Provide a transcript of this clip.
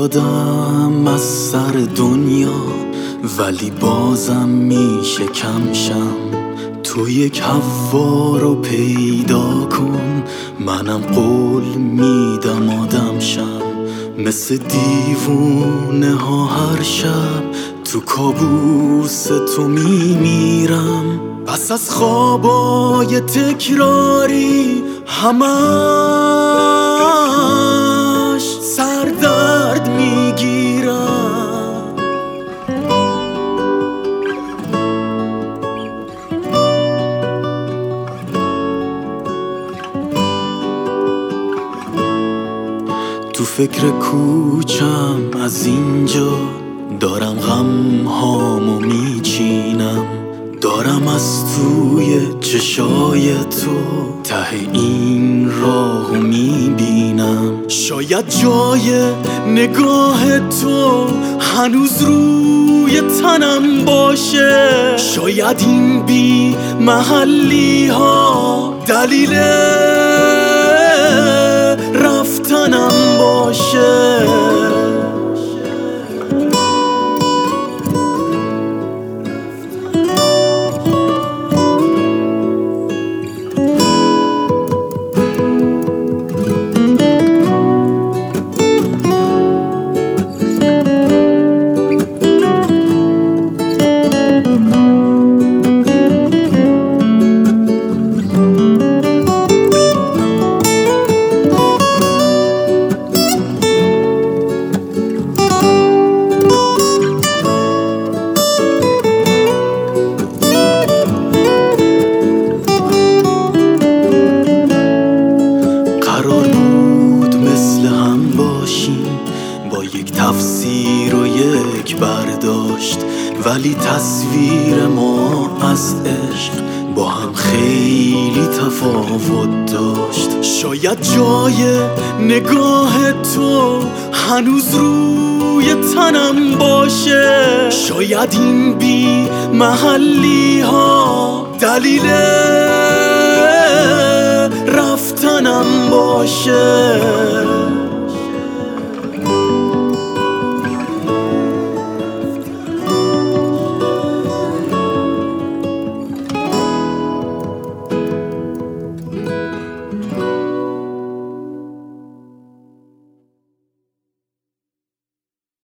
شدم از سر دنیا، ولی بازم میشه کمشم. تو یک حوا رو پیدا کن، منم قول میدم آدم شم. مثل دیوونه ها هر شب تو کابوس تو میمیرم. پس از خوابای تکراری همش سردرد میگیرم. تو فکر کوچم از اینجا دارم غم هامو میچینم. دارم از توی چشای تو ته این راهو میبینم. شاید جای نگاه تو هنوز روی تنم باشه. شاید این بی محلی ها دلیل رفتنم باشه. با یک تفسیر و یک برداشت، ولی تصویر ما از عشق با هم خیلی تفاوت داشت. شاید جای نگاه تو هنوز روی تنم باشه. شاید این بی محلی ها دلیل رفتنم باشه.